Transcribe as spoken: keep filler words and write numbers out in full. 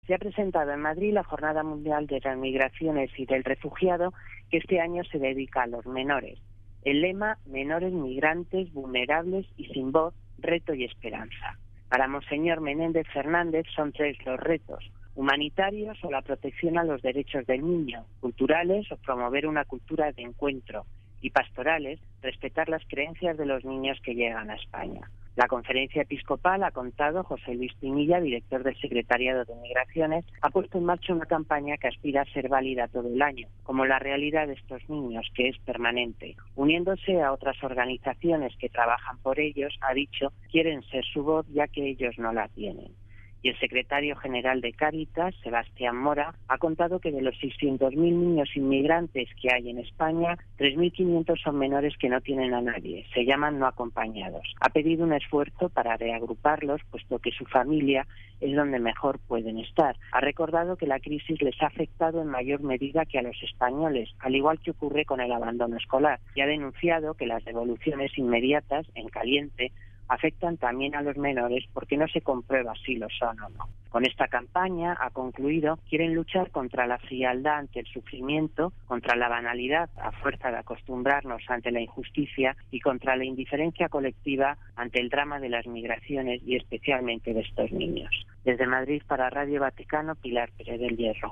Se ha presentado en Madrid la Jornada Mundial de las Migraciones y del Refugiado, que este año se dedica a los menores. El lema: menores migrantes, vulnerables y sin voz, reto y esperanza. Para Monseñor Menéndez Fernández son tres los retos: humanitarios o la protección a los derechos del niño, culturales o promover una cultura de encuentro, y pastorales, respetar las creencias de los niños que llegan a España. La conferencia episcopal, ha contado José Luis Pinilla, director del Secretariado de Migraciones, ha puesto en marcha una campaña que aspira a ser válida todo el año, como la realidad de estos niños, que es permanente. Uniéndose a otras organizaciones que trabajan por ellos, ha dicho, quieren ser su voz ya que ellos no la tienen. Y el secretario general de Cáritas, Sebastián Mora, ha contado que de los seiscientos mil niños inmigrantes que hay en España, tres mil quinientos son menores que no tienen a nadie, se llaman no acompañados. Ha pedido un esfuerzo para reagruparlos, puesto que su familia es donde mejor pueden estar. Ha recordado que la crisis les ha afectado en mayor medida que a los españoles, al igual que ocurre con el abandono escolar, y ha denunciado que las devoluciones inmediatas, en caliente, afectan también a los menores porque no se comprueba si lo son o no. Con esta campaña, ha concluido, quieren luchar contra la frialdad ante el sufrimiento, contra la banalidad a fuerza de acostumbrarnos ante la injusticia y contra la indiferencia colectiva ante el drama de las migraciones y especialmente de estos niños. Desde Madrid para Radio Vaticano, Pilar Pérez del Hierro.